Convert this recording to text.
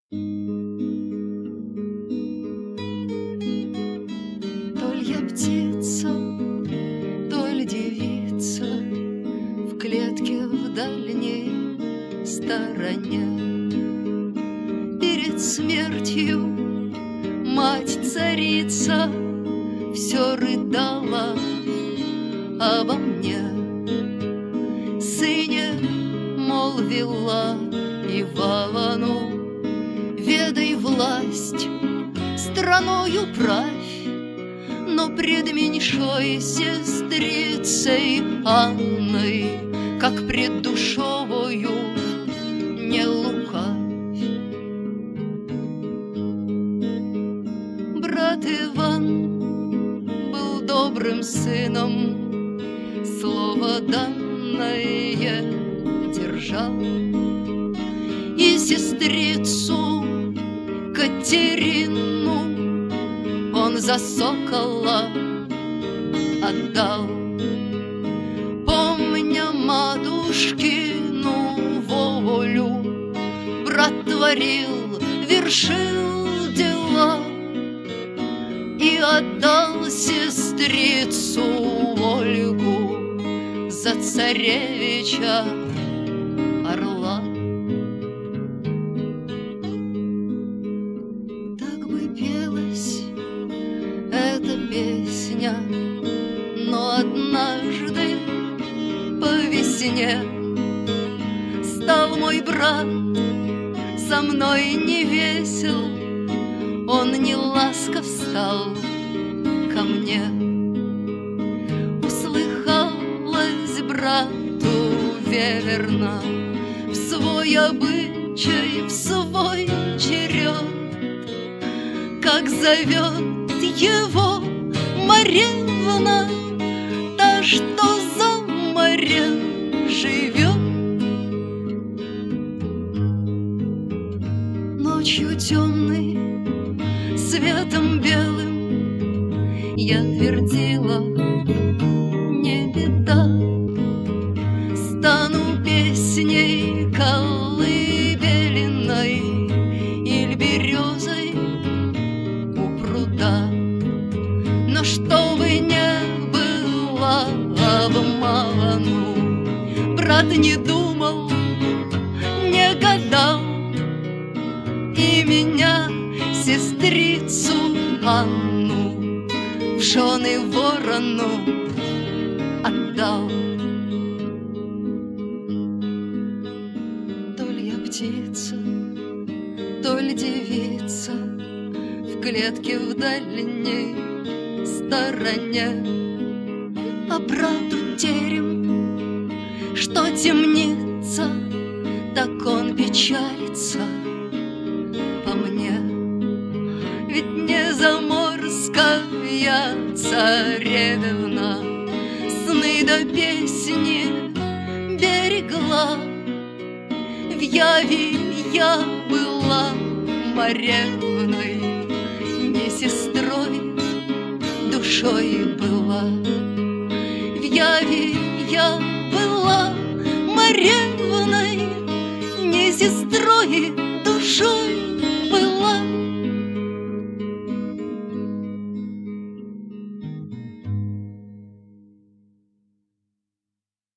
То ль я птица, то ль девица в клетке в дальней стороне. Перед смертью мать-царица все рыдала обо мне. Сыне молвила Ивану: ведай власть, страною правь, но пред меньшой сестрицей Анной, как пред душою, не лукавь. Брат Иван был добрым сыном, слово данное держал, и сестрицу Катерину он за сокола отдал. Помня матушкину волю, брат творил, вершил дела и отдал сестрицу Ольгу за царевича орла. Так бы пелась эта песня, но однажды по весне стал мой брат со мной не весел, он не ласков стал ко мне. Услыхалось брату верно в свой обычай, в свой черед, как зовет его Марьевна, та, что за морем живет. Ночью темной, светом белым я твердила: не беда, стану песней колыбельной или березой у пруда. Но чтобы не было обману, брат не думал, не гадал, и меня, сестрицу Анну, в жены ворону отдал. То ль я птица, то ль девица в клетке в дальней стороне, а брату терем, что темнится, так он печалится по мне. Ведь не заморская царевна сны до песни берегла. В яви я была Марьевной, не сестрой, душой была. В яви я была Марьевной, не сестрой, душой